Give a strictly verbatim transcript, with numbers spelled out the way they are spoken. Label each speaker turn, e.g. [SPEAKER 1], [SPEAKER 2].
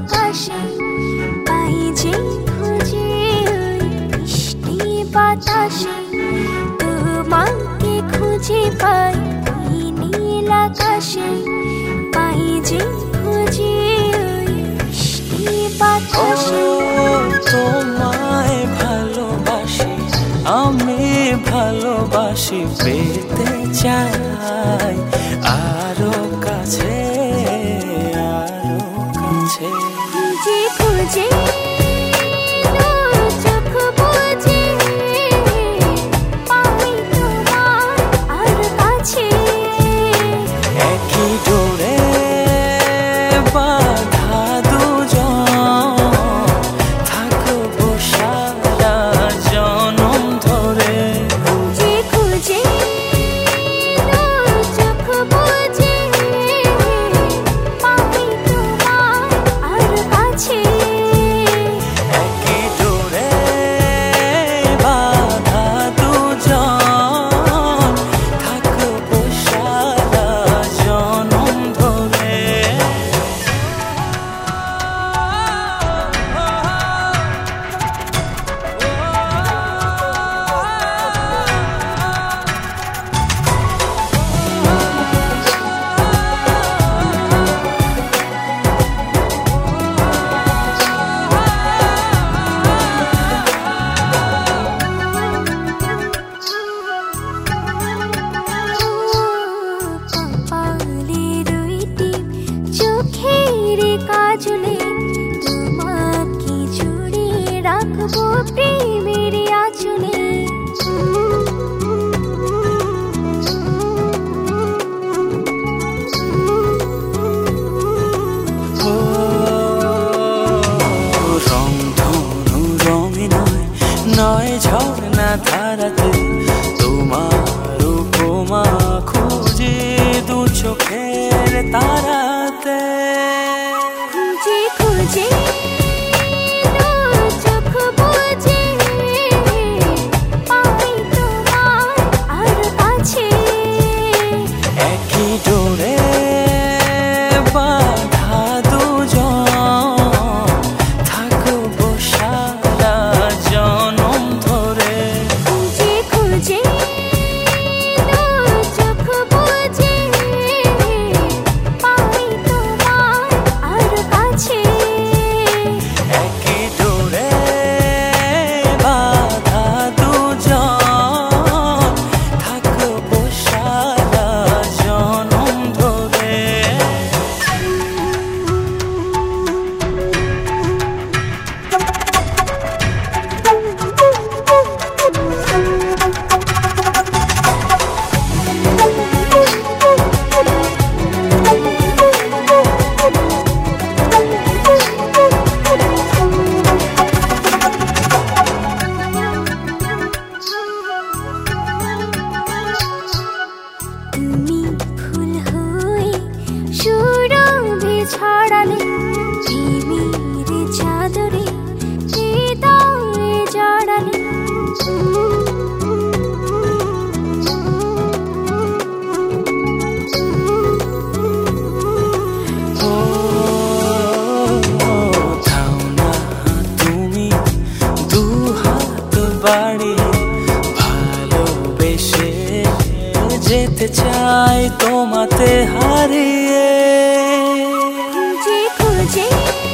[SPEAKER 1] আকাশে পাই যে খুঁজে ওই মিষ্টি বাতাসে তোমাকে খুঁজে পাই ওই নীল আকাশে পাই যে খুঁজে ওই মিষ্টি বাতাসে
[SPEAKER 2] তোমায় ভালোবাসি আমি ভালোবাসি পেতে চাই আরো কাছে আরো কাছে
[SPEAKER 1] খুঁজে খুঁজে চোখ বুজে পাই তোমার আর কাছে
[SPEAKER 2] একই ডোরে বাঁধা দুজন থাকবো সারা জনম ধরে
[SPEAKER 1] খুঁজে খুঁজে চোখ বুজে পাই তোমার আর কাছে
[SPEAKER 2] একই ডোরে বাঁধা দুজন থাকবো সারা জনম ধরে
[SPEAKER 1] কপালে দুইটি চোখের কাজলে তোমাকে জুড়ে রাখবো প্রেমের আঁচলে
[SPEAKER 2] ও রংধনু রঙে নয় নয় ঝর্ণা ধারাতে তোমার উপমা খুঁজে দু চোখের তারাতে
[SPEAKER 1] খুঁজে খুঁজে চোখ বুজে পাই তোমার আর কাছে
[SPEAKER 2] একই ডোরে বাঁধা দুজন থাকবো সারা জনম ধরে
[SPEAKER 1] খুঁজে খুঁজে চোখ বুজে পাই তোমার আর কাছে
[SPEAKER 2] একই ডোরে বাঁধা দুজন থাকবো সারা জনম ধরে
[SPEAKER 1] তুমি ফুল হয়ে সুরভি ছড়ালে প্রেমের চাদরে হৃদয়ে জড়ালে
[SPEAKER 2] ও থাও না তুমি দু হাত বাড়িয়ে ভালোবেসে যেতে চাই তোমাতে হারিয়ে
[SPEAKER 1] খুঁজে খুঁজে